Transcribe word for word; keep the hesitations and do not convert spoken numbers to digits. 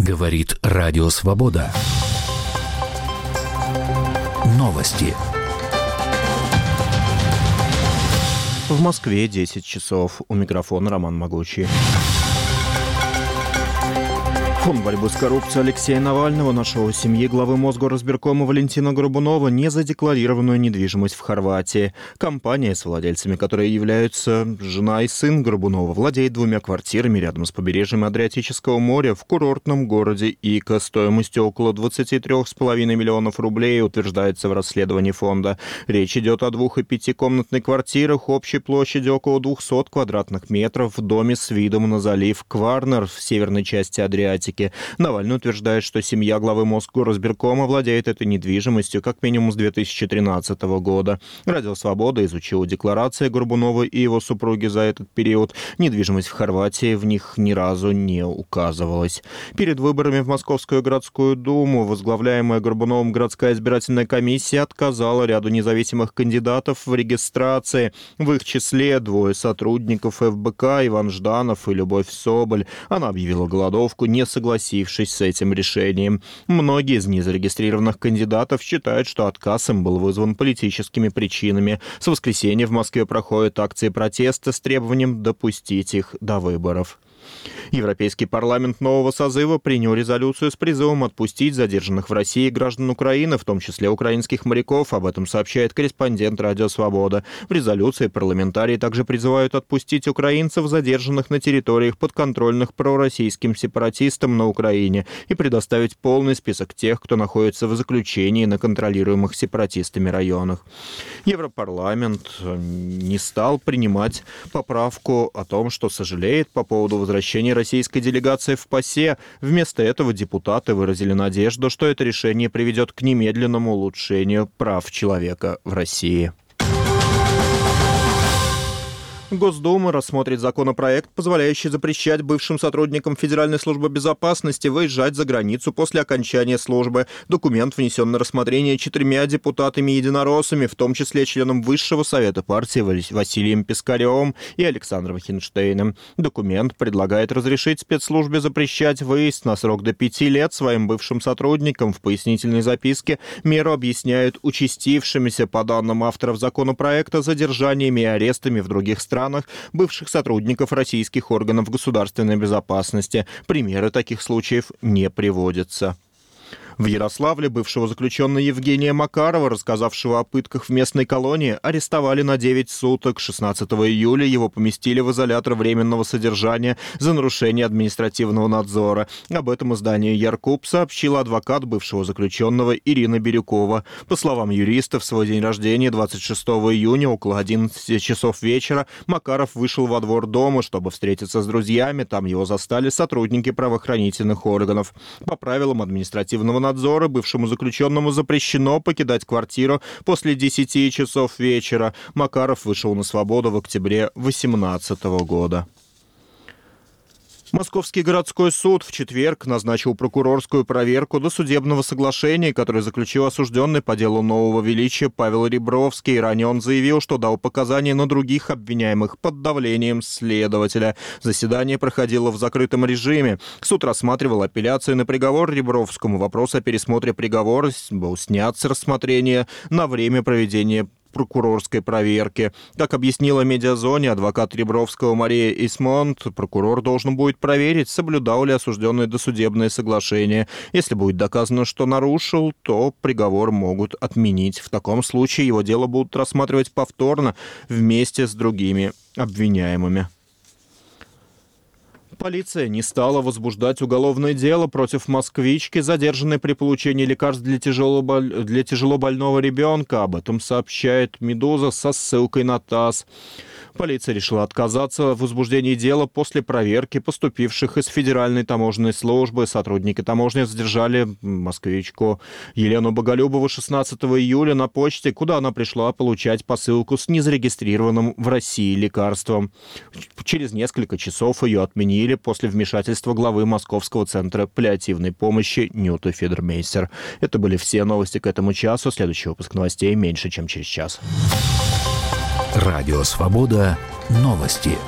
Говорит Радио Свобода. Новости. В Москве десять часов. У микрофона Роман Могучий. Фонд борьбы с коррупцией Алексея Навального нашел у семьи главы Мосгорразбиркома Валентина Горбунова незадекларированную недвижимость в Хорватии. Компания, с владельцами которой являются жена и сын Горбунова, владеет двумя квартирами рядом с побережьем Адриатического моря в курортном городе Ика стоимостью около двадцати трёх с половиной миллионов рублей, утверждается в расследовании фонда. Речь идет о двух- и пятикомнатной квартирах общей площадью около двухсот квадратных метров в доме с видом на залив Кварнер в северной части Адриатики. Навальный утверждает, что семья главы Мосгорразбиркома владеет этой недвижимостью как минимум с две тысячи тринадцатого года. Радио «Свобода» изучило декларации Горбунова и его супруги за этот период. Недвижимость в Хорватии в них ни разу не указывалась. Перед выборами в Московскую городскую думу возглавляемая Горбуновым городская избирательная комиссия отказала ряду независимых кандидатов в регистрации. В их числе двое сотрудников эф бэ ка, Иван Жданов и Любовь Соболь. Она объявила голодовку, не согласившись согласившись с этим решением. Многие из незарегистрированных кандидатов считают, что отказ им был вызван политическими причинами. С воскресенья в Москве проходят акции протеста с требованием допустить их до выборов. Европейский парламент нового созыва принял резолюцию с призывом отпустить задержанных в России граждан Украины, в том числе украинских моряков. Об этом сообщает корреспондент Радио Свобода. В резолюции парламентарии также призывают отпустить украинцев, задержанных на территориях, подконтрольных пророссийским сепаратистам на Украине, и предоставить полный список тех, кто находится в заключении на контролируемых сепаратистами районах. Европарламент не стал принимать поправку о том, что сожалеет по поводу возвращения российской делегации в ПАСЕ. Вместо этого депутаты выразили надежду, что это решение приведет к немедленному улучшению прав человека в России. Госдума рассмотрит законопроект, позволяющий запрещать бывшим сотрудникам Федеральной службы безопасности выезжать за границу после окончания службы. Документ внесен на рассмотрение четырьмя депутатами-единороссами, в том числе членом Высшего совета партии Василием Пискаревым и Александром Хинштейном. Документ предлагает разрешить спецслужбе запрещать выезд на срок до пяти лет своим бывшим сотрудникам. В пояснительной записке меру объясняют участившимися, по данным авторов законопроекта, задержаниями и арестами в других странах бывших сотрудников российских органов государственной безопасности. Примеры таких случаев не приводятся. В Ярославле бывшего заключенного Евгения Макарова, рассказавшего о пытках в местной колонии, арестовали на девять суток. шестнадцатого июля его поместили в изолятор временного содержания за нарушение административного надзора. Об этом изданию «Яркуб» сообщила адвокат бывшего заключенного Ирина Бирюкова. По словам юриста, в свой день рождения, двадцать шестого июня, около одиннадцати часов вечера, Макаров вышел во двор дома, чтобы встретиться с друзьями. Там его застали сотрудники правоохранительных органов. По правилам административного надзора надзора бывшему заключенному запрещено покидать квартиру после десяти часов вечера. Макаров вышел на свободу в октябре две тысячи восемнадцатого года. Московский городской суд в четверг назначил прокурорскую проверку досудебного соглашения, которое заключил осужденный по делу Нового Величия Павел Ребровский. Ранее он заявил, что дал показания на других обвиняемых под давлением следователя. Заседание проходило в закрытом режиме. Суд рассматривал апелляцию на приговор Ребровскому. Вопрос о пересмотре приговора был снят с рассмотрения на время проведения прокурорской проверки. Как объяснила «Медиазоне» адвокат Ребровского Мария Исмонт, прокурор должен будет проверить, соблюдал ли осужденный досудебное соглашение. Если будет доказано, что нарушил, то приговор могут отменить. В таком случае его дело будут рассматривать повторно вместе с другими обвиняемыми. Полиция не стала возбуждать уголовное дело против москвички, задержанной при получении лекарств для тяжело, для тяжелобольного ребенка. Об этом сообщает «Медуза» со ссылкой на ТАСС. Полиция решила отказаться от возбуждения дела после проверки поступивших из Федеральной таможенной службы. Сотрудники таможни задержали москвичку Елену Боголюбову шестнадцатого июля на почте, куда она пришла получать посылку с незарегистрированным в России лекарством. Через несколько часов ее отменили после вмешательства главы Московского центра паллиативной помощи Нюты Федермейстер. Это были все новости к этому часу. Следующий выпуск новостей меньше, чем через час. Радио «Свобода». Новости.